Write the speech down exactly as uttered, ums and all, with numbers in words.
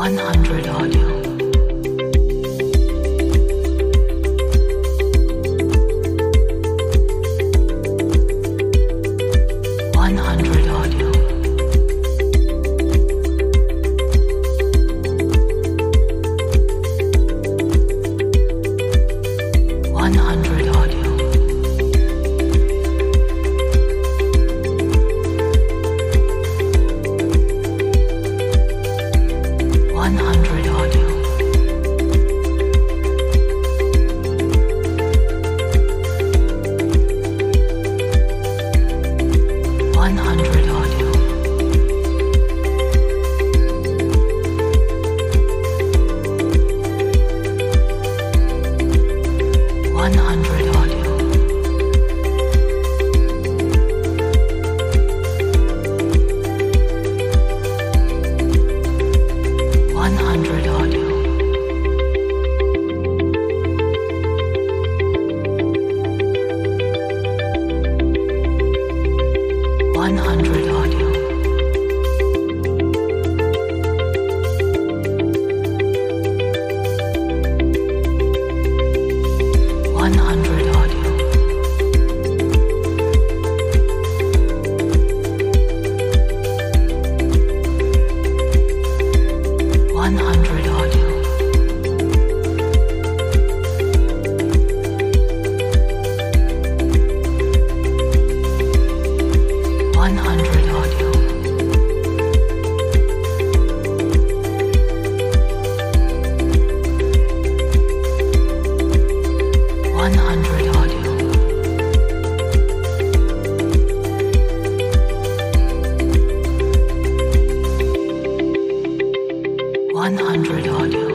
one hundred audio. one hundred audio. one hundred audio. one hundred audio. one hundred audio. one hundred audio. one hundred audio. one hundred audio. one hundred audio. one hundred audio. one hundred audio. one hundred audio. one hundred audio.